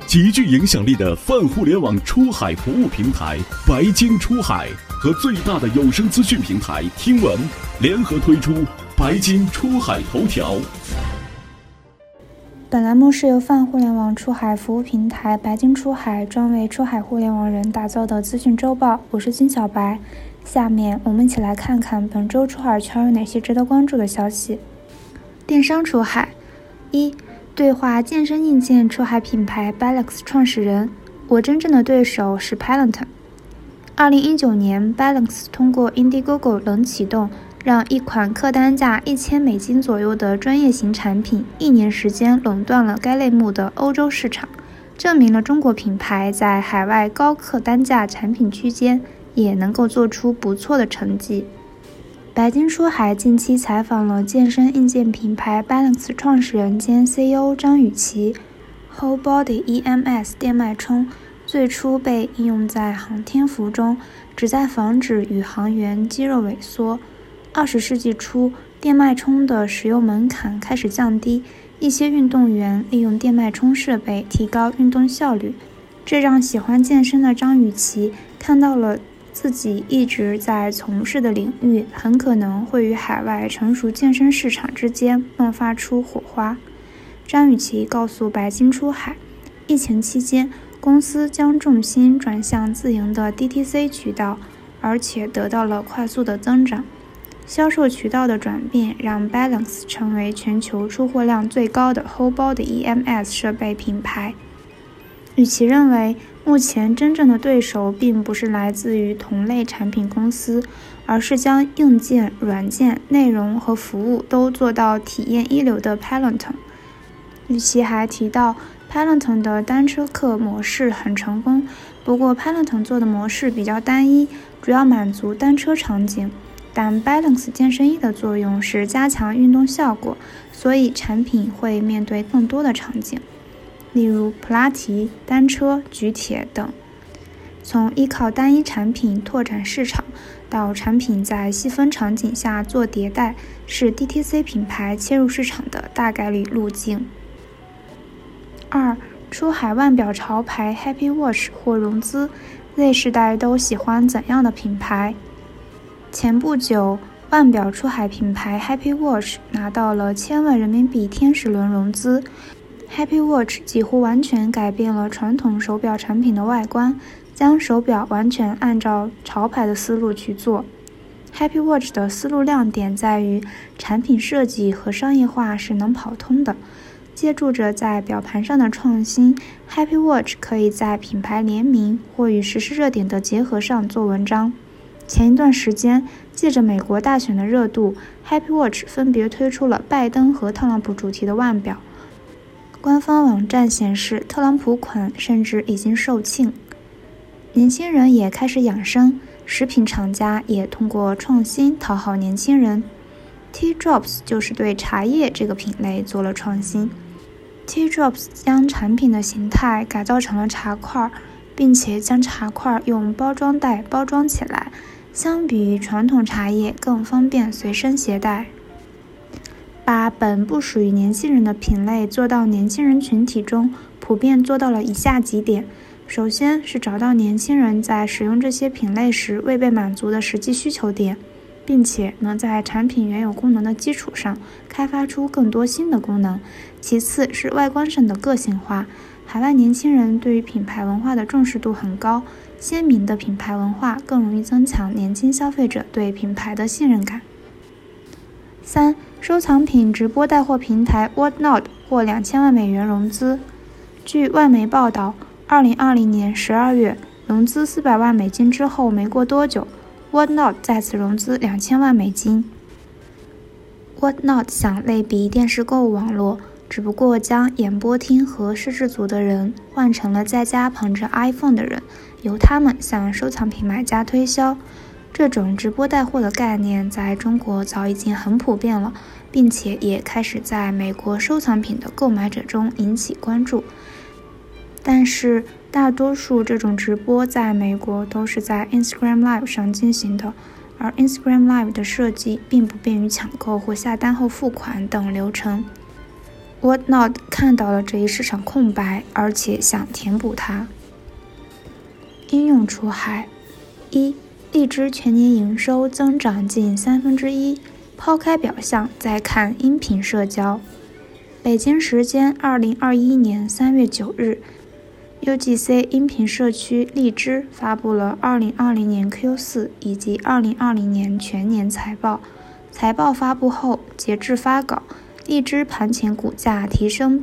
极具影响力的泛互联网出海服务平台白鲸出海和最大的有声资讯平台听闻联合推出白鲸出海头条。 本栏目是由泛互联网出海服务平台白鲸出海专为出海互联网人打造的资讯周报，我是金小白。下面我们一起来看看本周出海圈有哪些值得关注的消息。电商出海：1. 对话健身硬件出海品牌 Balance 创始人，我真正的对手是 Peloton。2019年 Balance 通过 Indiegogo 冷启动，让一款客单价$1000左右的专业型产品1年时间垄断了该类目的欧洲市场，证明了中国品牌在海外高客单价产品区间也能够做出不错的成绩。白鲸出海近期采访了健身硬件品牌 Balance 创始人兼 CEO 张雨绮。 Whole Body EMS 电脉冲最初被应用在航天服中，旨在防止宇航员肌肉萎缩。20世纪初，电脉冲的使用门槛开始降低，一些运动员利用电脉冲设备提高运动效率，这让喜欢健身的张雨绮看到了自己一直在从事的领域很可能会与海外成熟健身市场之间迸发出火花。张雨绮告诉白鲸出海，疫情期间公司将重心转向自营的 DTC 渠道，而且得到了快速的增长。销售渠道的转变让 Balance 成为全球出货量最高的 Whole Body EMS 设备品牌。雨绮认为，目前真正的对手并不是来自于同类产品公司，而是将硬件、软件、内容和服务都做到体验一流的 Peloton。 雨绮还提到 Peloton 的单车课模式很成功，不过 Peloton 做的模式比较单一，主要满足单车场景，但 Balance 健身衣的作用是加强运动效果，所以产品会面对更多的场景，例如普拉提、单车、举铁等。从依靠单一产品拓展市场到产品在细分场景下做迭代，是 DTC 品牌切入市场的大概率路径。2. 出海腕表潮牌 Happy Watch 获融资， Z 世代都喜欢怎样的品牌？前不久，腕表出海品牌 Happy Watch 拿到了1000万人民币天使轮融资。Happy Watch 几乎完全改变了传统手表产品的外观，将手表完全按照潮牌的思路去做。Happy Watch 的思路亮点在于产品设计和商业化是能跑通的。借助着在表盘上的创新， Happy Watch 可以在品牌联名或与时事热点的结合上做文章。前一段时间，借着美国大选的热度， Happy Watch 分别推出了拜登和特朗普主题的腕表。官方网站显示，特朗普款甚至已经售罄。年轻人也开始养生，食品厂家也通过创新讨好年轻人。Tea Drops 就是对茶叶这个品类做了创新。Tea Drops 将产品的形态改造成了茶块，并且将茶块用包装袋包装起来，相比于传统茶叶更方便随身携带。把本不属于年轻人的品类做到年轻人群体中，普遍做到了以下几点。首先是找到年轻人在使用这些品类时未被满足的实际需求点，并且能在产品原有功能的基础上开发出更多新的功能。其次是外观上的个性化，海外年轻人对于品牌文化的重视度很高，鲜明的品牌文化更容易增强年轻消费者对品牌的信任感。3. 收藏品直播带货平台 Whatnot 获$2000万融资。据外媒报道，2020年12月融资$400万之后没过多久，Whatnot 再次融资$2000万。Whatnot 想类比电视购物网络，只不过将演播厅和失智组的人换成了在家捧着 iPhone 的人，由他们向收藏品买家推销。这种直播带货的概念在中国早已经很普遍了，并且也开始在美国收藏品的购买者中引起关注。但是大多数这种直播在美国都是在 Instagram Live 上进行的，而 Instagram Live 的设计并不便于抢购或下单后付款等流程。 Whatnot 看到了这一市场空白，而且想填补它。应用出海：1. 荔枝全年营收增长近1/3。抛开表象，再看音频社交。北京时间2021年3月9日 ，UGC 音频社区荔枝发布了2020年 Q4 以及2020年全年财报。财报发布后，截至发稿，荔枝盘前股价提升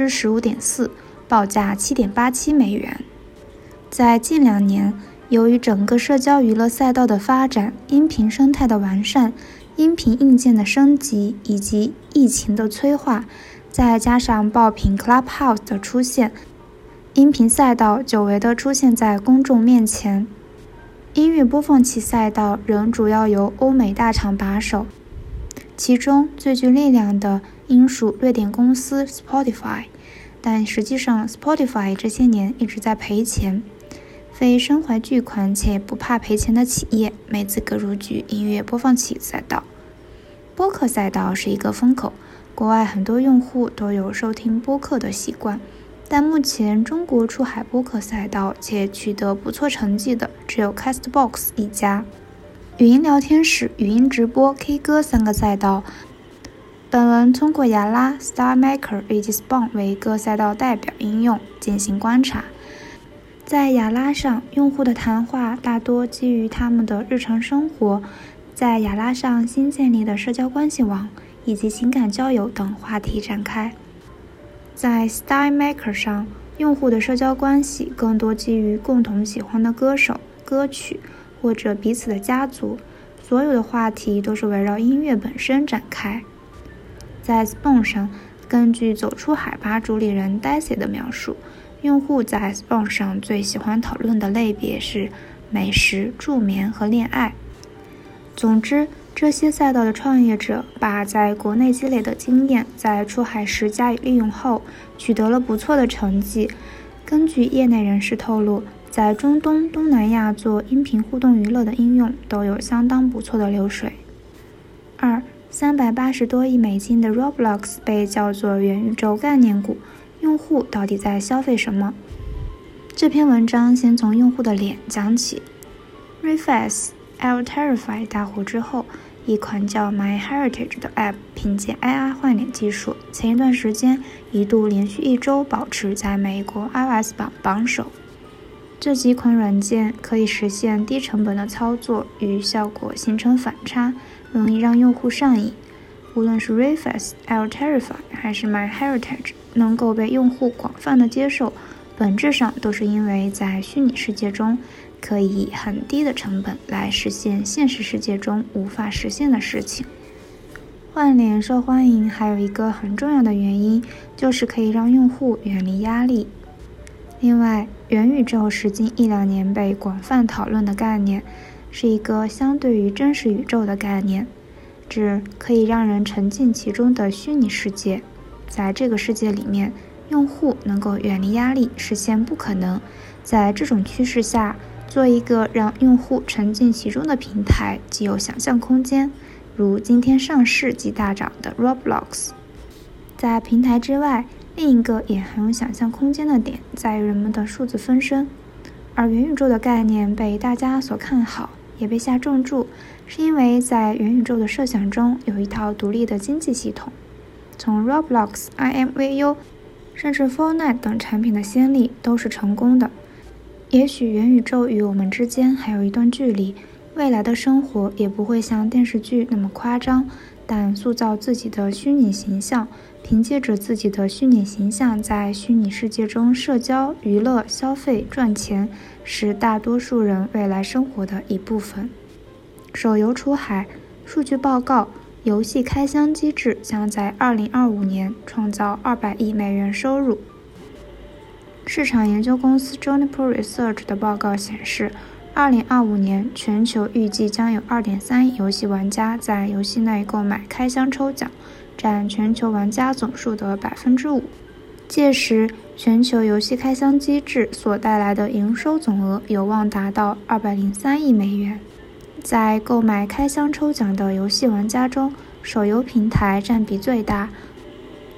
15.4%，报价7.87美元。在近2年，由于整个社交娱乐赛道的发展、音频生态的完善、音频硬件的升级以及疫情的催化，再加上爆品 Clubhouse 的出现，音频赛道久违地出现在公众面前。音乐播放器赛道仍主要由欧美大厂把守，其中最具力量的应属瑞典公司 Spotify， 但实际上 Spotify 这些年一直在赔钱。非身怀巨款且不怕赔钱的企业没资格入局音乐播放器赛道。播客赛道是一个风口，国外很多用户都有收听播客的习惯，但目前中国出海播客赛道且取得不错成绩的只有 Castbox 一家。语音聊天室、语音直播、K 歌3个赛道，本文通过雅拉、StarMaker 以及 Spawn 为各赛道代表应用进行观察。在雅拉上，用户的谈话大多基于他们的日常生活，在雅拉上新建立的社交关系网以及情感交友等话题展开。在 StarMaker 上，用户的社交关系更多基于共同喜欢的歌手、歌曲或者彼此的家族，所有的话题都是围绕音乐本身展开。在 Spawn 上，根据走出海吧主理人 Daisy 的描述，用户在 Spawn 上最喜欢讨论的类别是美食、助眠和恋爱。总之，这些赛道的创业者把在国内积累的经验在出海时加以利用后，取得了不错的成绩。根据业内人士透露，在中东、东南亚做音频互动娱乐的应用都有相当不错的流水。2. 380多亿美金的 Roblox 被叫做元宇宙概念股，用户到底在消费什么？这篇文章先从用户的脸讲起。Reface、Alterify 大火之后，一款叫 MyHeritage 的 App 凭借 AI 换脸技术，前一段时间一度连续1周保持在美国 iOS 榜首。这几款软件可以实现低成本的操作，与效果形成反差，容易让用户上瘾。无论是 Reface、Alterify 还是 MyHeritage 能够被用户广泛的接受，本质上都是因为在虚拟世界中可以以很低的成本来实现现实世界中无法实现的事情。换脸受欢迎还有一个很重要的原因，就是可以让用户远离压力。另外，元宇宙是近1-2年被广泛讨论的概念，是一个相对于真实宇宙的概念，指可以让人沉浸其中的虚拟世界。在这个世界里面，用户能够远离压力，实现不可能。在这种趋势下，做一个让用户沉浸其中的平台，既有想象空间，如今天上市即大涨的 Roblox。在平台之外，另一个也很有想象空间的点在于人们的数字分身，而元宇宙的概念被大家所看好，也被下重注，是因为在元宇宙的设想中有一套独立的经济系统。从 Roblox、IMVU 甚至 Fortnite 等产品的先例都是成功的。也许元宇宙与我们之间还有一段距离，未来的生活也不会像电视剧那么夸张，但塑造自己的虚拟形象，凭借着自己的虚拟形象在虚拟世界中社交、娱乐、消费、赚钱，是大多数人未来生活的一部分。手游出海，数据报告，游戏开箱机制将在2025年创造200亿美元收入。市场研究公司 Juniper Research 的报告显示，2025年全球预计将有2.3亿游戏玩家在游戏内购买开箱抽奖，占全球玩家总数的5%。届时，全球游戏开箱机制所带来的营收总额有望达到203亿美元。在购买开箱抽奖的游戏玩家中，手游平台占比最大，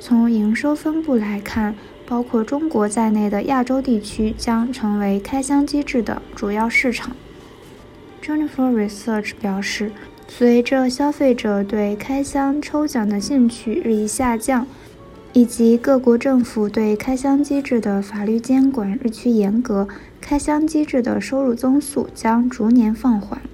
从营收分布来看，包括中国在内的亚洲地区将成为开箱机制的主要市场。Junifer Research 表示，随着消费者对开箱抽奖的兴趣日益下降，以及各国政府对开箱机制的法律监管日趋严格，开箱机制的收入增速将逐年放缓。